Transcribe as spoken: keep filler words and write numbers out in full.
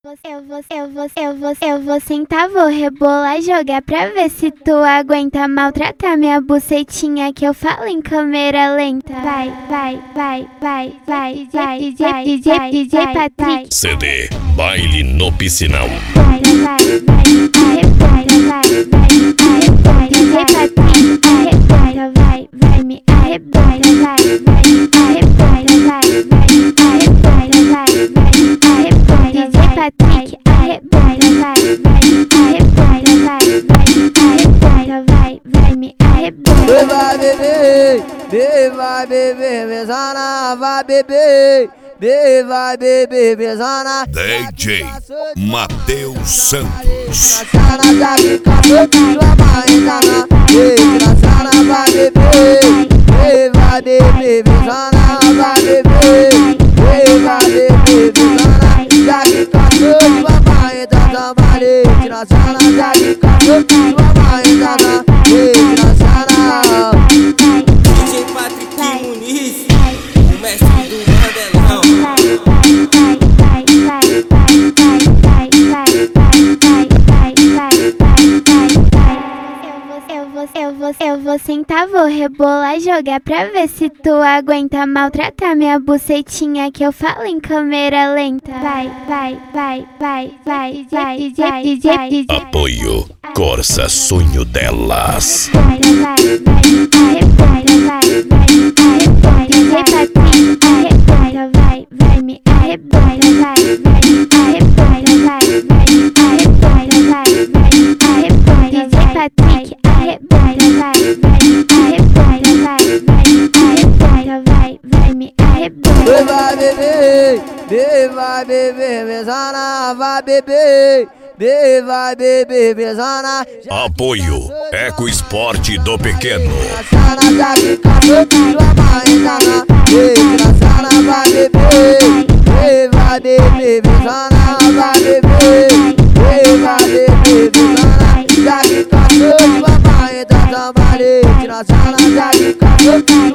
Eu vou, eu vou, eu vou, eu vou sentar, vou rebolar, jogar pra ver se tu aguenta maltratar minha bucetinha que eu falo em câmera lenta. Vai, vai, vai, vai, vai, vai, D J, D J, D J Patrick. C D Baile no Piscinão. Vai, vai, vai, vai, vai, vai, vai, vai, D J Patrick. Vai, vai, vai, me arrebata, vai, vai, arrebata, vai, vai, arrebata, vai, vai, arrebata, D J Patrick. Arrebata, vai, vai, arrebata, vai, vai, arrebata, vai, vai, me arrebata. Vai beber, be vai beber, mesana, vai beber, be vai beber, mesana. D J Matheus Santos. Engraçada, já que cansou, tua mãe tá na. Engraçada, vai beber, be vai beber, mesana, vai beber, be vai beber, mesana. Já que cansou, tua mãe tá na parede. Engraçada, já que cansou, tua mãe tá na. Engraçada. D J Patrick Muniz, o mestre do Mandelão. Eu vou, eu vou sentar, vou rebolar, jogar pra ver se tu aguenta maltratar minha bucetinha que eu falo em câmera lenta. Vai, vai, vai, vai, vai, vai, D J, D J, D J. Apoio Corsa Sonho Delas. Vai, vai, vai, vai, vai, vai, vai, D J Patrick. Vai, vai, vai, me arrebata, vai, vai, arrebata, vai, vai, arrebata, vai, vai, arrebata, D J Patrick. Arrebata, vai, vai, arrebata, vai, vai, arrebata, vai, vai, me arrebata. Vai beber, be vai beber, mesana, vai beber, be vai beber, mesana. Apoio Eco Esporte do Pequeno. Engraçada, já que cansou, tua mãe tá na. Engraçada, vai beber, be vai beber, mesana, vai beber, be vai beber, mesana. Já que cansou, tua mãe tá na parede. Engraçada, já que cansou,